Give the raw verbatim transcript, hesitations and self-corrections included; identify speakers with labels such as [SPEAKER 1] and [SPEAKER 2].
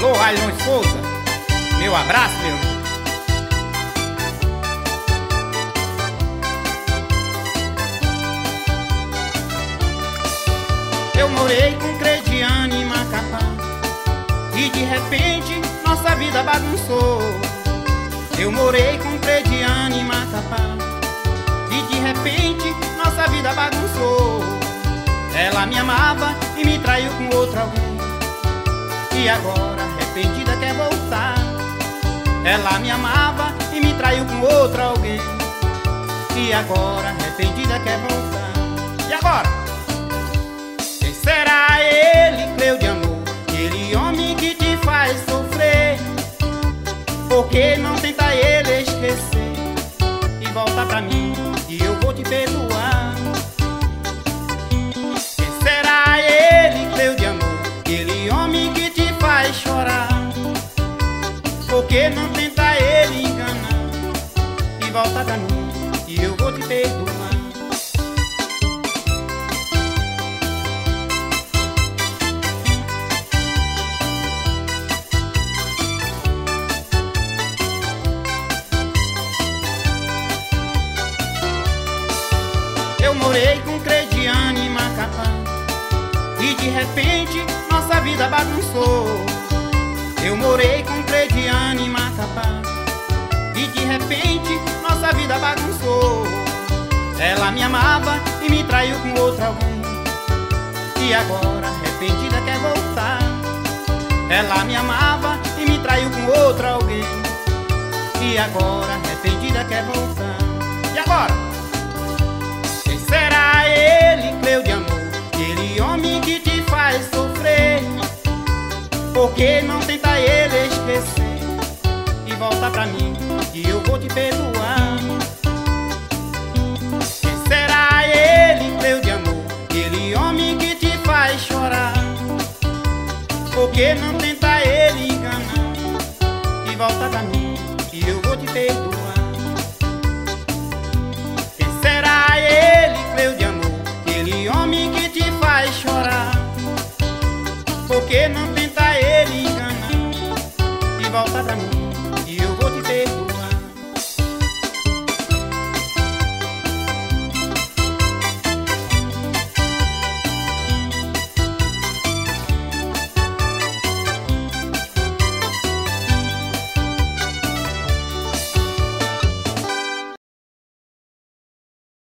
[SPEAKER 1] Alô, Railon Souza, meu abraço, meu irmão. Eu morei com Crediane em Macapá e de repente nossa vida bagunçou. Eu morei com Crediane em Macapá e de repente nossa vida bagunçou. Ela me amava e me traiu com outro alguém, e agora arrependida quer voltar. Ela me amava e me traiu com outro alguém, e agora arrependida quer voltar. E agora? Quem será ele, Cleo de amor? Aquele homem que te faz sofrer. Por que não tenta ele esquecer e volta pra mim, e eu vou te perdoar? Quem será ele, Cleo de amor? Aquele homem que te faz chorar. Por que não tenta ele enganar e volta pra mim, e eu vou te perdoar? Eu morei com Crediane em Macapá e de repente nossa vida bagunçou. Eu morei com Crediane em Macapá e de repente nossa vida bagunçou. Ela me amava e me traiu com outro alguém, e agora arrependida quer voltar. Ela me amava e me traiu com outro alguém, e agora arrependida quer voltar. E agora? Quem será ele, Cleo de amor? Aquele homem que te faz sofrer. Por que não tenta ele esquecer e volta pra mim, que eu vou te perdoar? Quem será ele, Cleo de amor? Aquele homem que te faz chorar. Por que não tenta ele enganar e volta pra mim, que eu vou te perdoar?